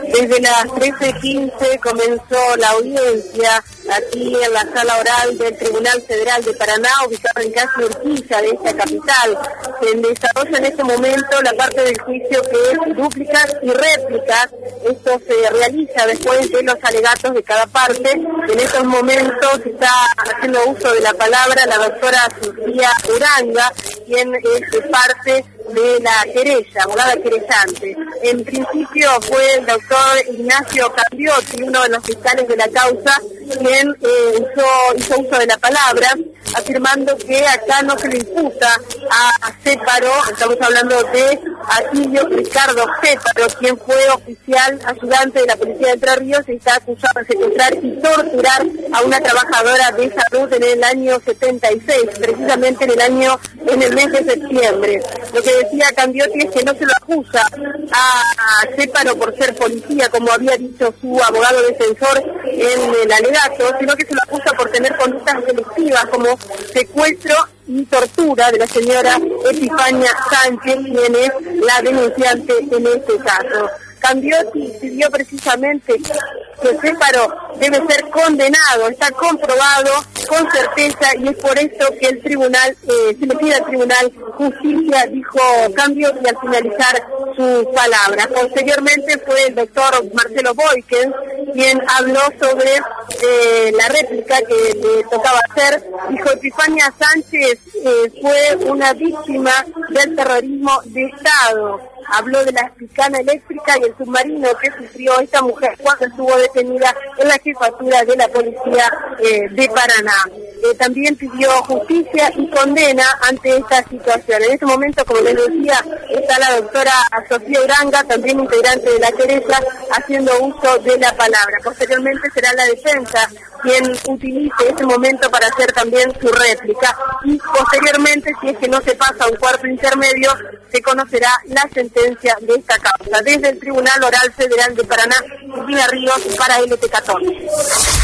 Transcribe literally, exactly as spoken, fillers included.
Desde las trece quince comenzó la audiencia aquí en la sala oral del Tribunal Federal de Paraná, ubicado en calle Urquiza de esta capital. Se desarrolla en este momento la parte del juicio que es dúplicas y réplicas. Esto se realiza después de los alegatos de cada parte. En estos momentos está haciendo uso de la palabra la doctora Sofía Uranga, quien es parte de la querella, abogada querellante. En principio fue el doctor Ignacio Cambiotti, uno de los fiscales de la causa, quien eh, usó, hizo uso de la palabra, afirmando que acá no se le imputa a Céparo, estamos hablando de Atilio Ricardo Céparo, quien fue oficial ayudante de la policía de Entre Ríos y está acusado de secuestrar y torturar a una trabajadora de salud en el año setenta y seis, precisamente en el año, en el mes de septiembre. Lo que decía Cambiotti es que no se lo acusa a, a Céparo por ser policía, como había dicho su abogado defensor en el alegato, sino que se lo acusa por tener conductas delictivas como secuestro y tortura de la señora Epifania Sánchez, quien es la denunciante en este caso. Cambiotti pidió precisamente que Céparo debe ser condenado, está comprobado con certeza, y es por eso que el tribunal, eh, se le pide al tribunal justicia, dijo Cambiotti al finalizar sus palabras. Posteriormente fue el doctor Marcelo Boykens quien habló sobre eh, la réplica que le tocaba hacer. Dijo: Epifania Sánchez eh, fue una víctima del terrorismo de Estado. Habló de la picana eléctrica y el submarino que sufrió esta mujer cuando estuvo detenida en la jefatura de la policía eh, de Paraná. Eh, también pidió justicia y condena ante esta situación. En este momento, como les decía, está la doctora Sofía Uranga, también integrante de la querella, haciendo uso de la palabra. Posteriormente será la defensa quien utilice ese momento para hacer también su réplica, y posteriormente, si es que no se pasa a un cuarto intermedio, se conocerá la sentencia de esta causa. Desde el Tribunal Oral Federal de Paraná, Cristina Ríos para L T catorce.